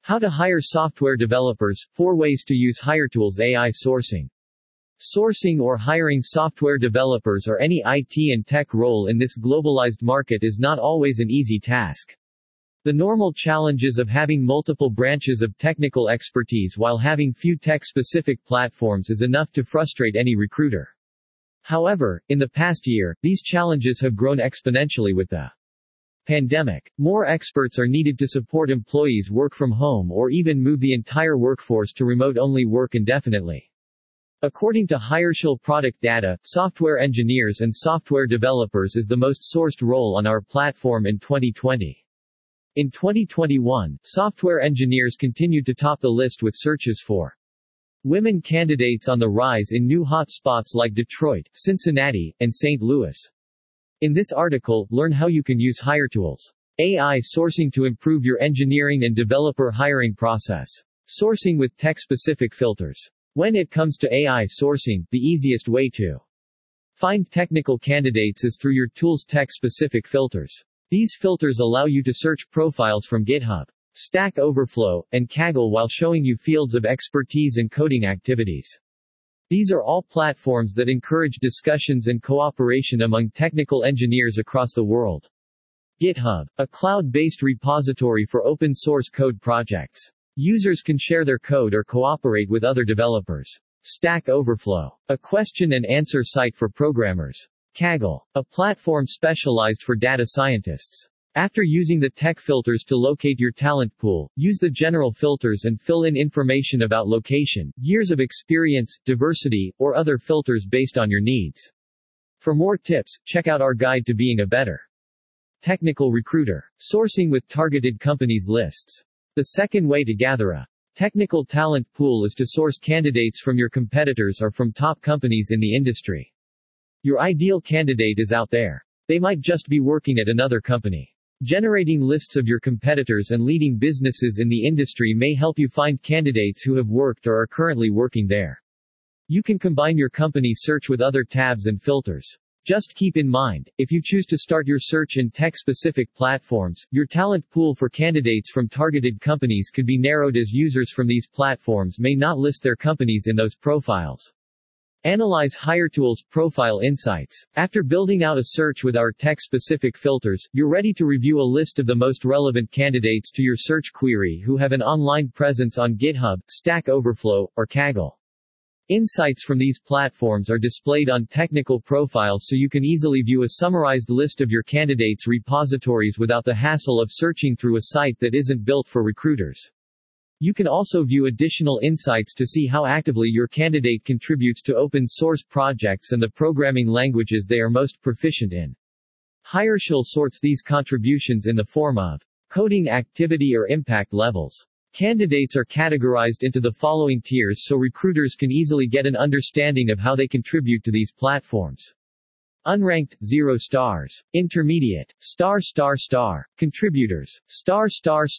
How to hire software developers, 4 ways to use HireTools AI sourcing. Sourcing or hiring software developers or any IT and tech role in this globalized market is not always an easy task. The normal challenges of having multiple branches of technical expertise while having few tech-specific platforms is enough to frustrate any recruiter. However, in the past year, these challenges have grown exponentially with the pandemic. More experts are needed to support employees work from home or even move the entire workforce to remote-only work indefinitely. According to HireShell product data, software engineers and software developers is the most sourced role on our platform in 2020. In 2021, software engineers continued to top the list with searches for women candidates on the rise in new hotspots like Detroit, Cincinnati, and St. Louis. In this article, learn how you can use HireTools AI sourcing to improve your engineering and developer hiring process. Sourcing with tech-specific filters. When it comes to AI sourcing, the easiest way to find technical candidates is through your tool's tech-specific filters. These filters allow you to search profiles from GitHub, Stack Overflow, and Kaggle while showing you fields of expertise and coding activities. These are all platforms that encourage discussions and cooperation among technical engineers across the world. GitHub, a cloud-based repository for open-source code projects. Users can share their code or cooperate with other developers. Stack Overflow, a question-and-answer site for programmers. Kaggle, a platform specialized for data scientists. After using the tech filters to locate your talent pool, use the general filters and fill in information about location, years of experience, diversity, or other filters based on your needs. For more tips, check out our guide to being a better technical recruiter. Sourcing with targeted companies lists. The second way to gather a technical talent pool is to source candidates from your competitors or from top companies in the industry. Your ideal candidate is out there. They might just be working at another company. Generating lists of your competitors and leading businesses in the industry may help you find candidates who have worked or are currently working there. You can combine your company search with other tabs and filters. Just keep in mind, if you choose to start your search in tech-specific platforms, your talent pool for candidates from targeted companies could be narrowed as users from these platforms may not list their companies in those profiles. Analyze HireTools Profile Insights. After building out a search with our tech-specific filters, you're ready to review a list of the most relevant candidates to your search query who have an online presence on GitHub, Stack Overflow, or Kaggle. Insights from these platforms are displayed on technical profiles so you can easily view a summarized list of your candidates' repositories without the hassle of searching through a site that isn't built for recruiters. You can also view additional insights to see how actively your candidate contributes to open-source projects and the programming languages they are most proficient in. HireShell sorts these contributions in the form of coding activity or impact levels. Candidates are categorized into the following tiers so recruiters can easily get an understanding of how they contribute to these platforms. Unranked, 0 stars. Intermediate, star. Contributors, star.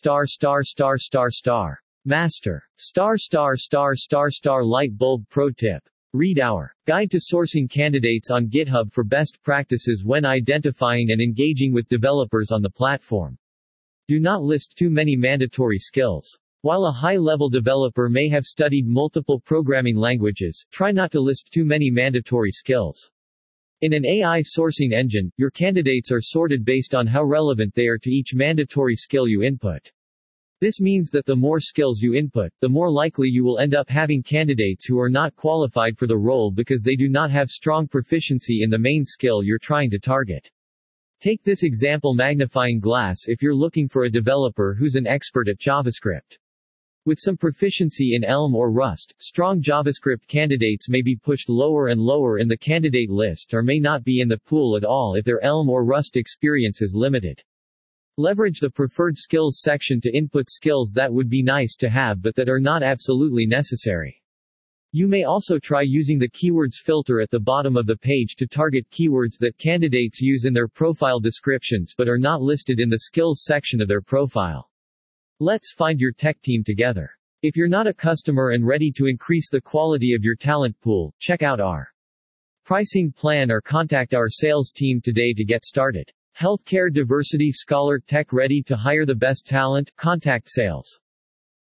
Master, star. Light bulb pro tip. Read our Guide to Sourcing Candidates on GitHub for best practices when identifying and engaging with developers on the platform. Do not list too many mandatory skills. While a high-level developer may have studied multiple programming languages, try not to list too many mandatory skills. In an AI sourcing engine, your candidates are sorted based on how relevant they are to each mandatory skill you input. This means that the more skills you input, the more likely you will end up having candidates who are not qualified for the role because they do not have strong proficiency in the main skill you're trying to target. Take this example magnifying glass if you're looking for a developer who's an expert at JavaScript. With some proficiency in Elm or Rust, strong JavaScript candidates may be pushed lower and lower in the candidate list or may not be in the pool at all if their Elm or Rust experience is limited. Leverage the Preferred Skills section to input skills that would be nice to have but that are not absolutely necessary. You may also try using the Keywords filter at the bottom of the page to target keywords that candidates use in their profile descriptions but are not listed in the Skills section of their profile. Let's find your tech team together. If you're not a customer and ready to increase the quality of your talent pool, check out our pricing plan or contact our sales team today to get started. Healthcare Diversity Scholar Tech ready to hire the best talent? Contact sales.